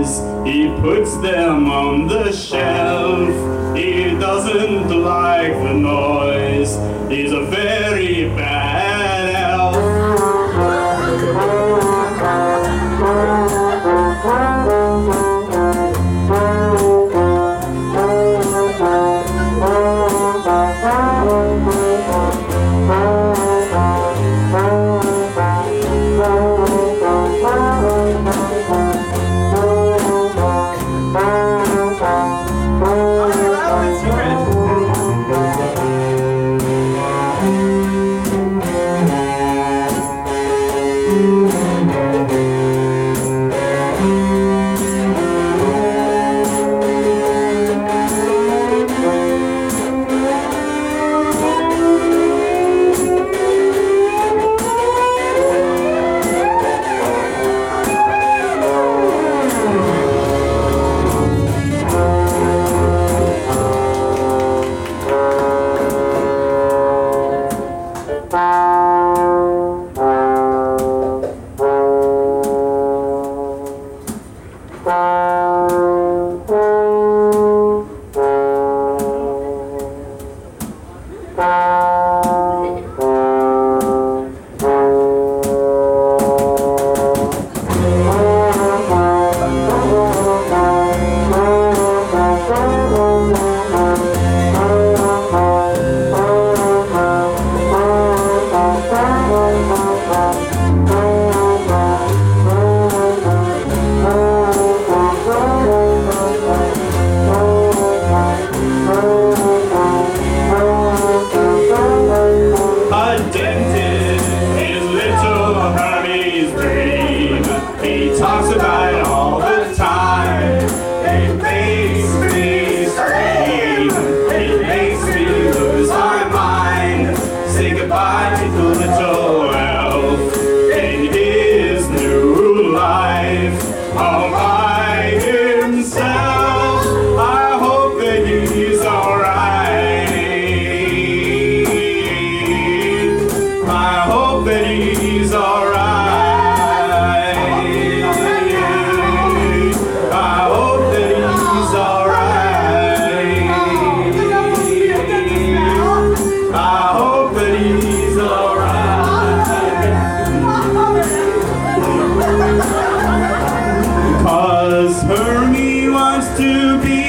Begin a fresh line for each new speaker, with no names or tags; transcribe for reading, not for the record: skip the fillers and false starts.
toys. He puts them on the shelf. He doesn't like the noise. He's a very bad elf. Talks about it all the time. It makes me scream. It makes me lose my mind. Say goodbye to the little elf in his new life. All by himself. I hope that he's alright. I hope that he's alright. Hermie wants to be